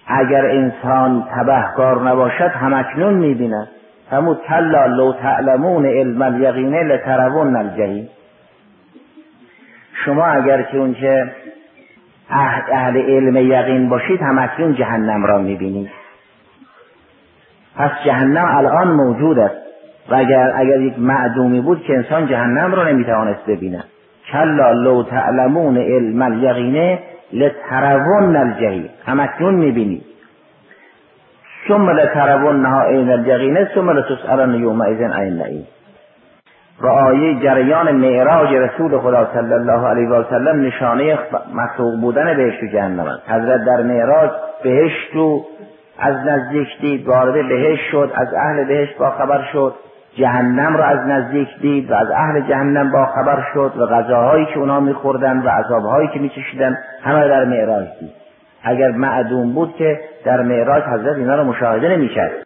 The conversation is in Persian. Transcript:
اگر انسان تبهکار نباشد همکنون می‌بیند. همون کلا لو تعلمون علم الیقین لترون الجحیم. شما اگر که اونچه اهل علم یقین باشید همکنون جهنم را می‌بینید. پس جهنم الان موجود است و اگر یک معدومی بود که انسان جهنم را نمیتوانست ببیند. کلا لو تعلمون علم الیقین لترون الجحیم، همکنون میبینید. ثم لترونها عین الیقین ثم لتسألن یومئذ عن النعیم. و آیه جریان معراج رسول خدا صلی الله علیه و سلم نشانه مخلوق بودن بهشت و جهنم است. حضرت در معراج بهشت رو از نزدیک دید، وارد بهشت شد، از اهل بهشت با خبر شد، جهنم را از نزدیک دید و از اهل جهنم با خبر شد و غذاهایی که اونا میخوردن و عذابهایی که میچشیدن همه در معراج دید. اگر معدوم بود که در معراج حضرت اینا را مشاهده نمیکرد.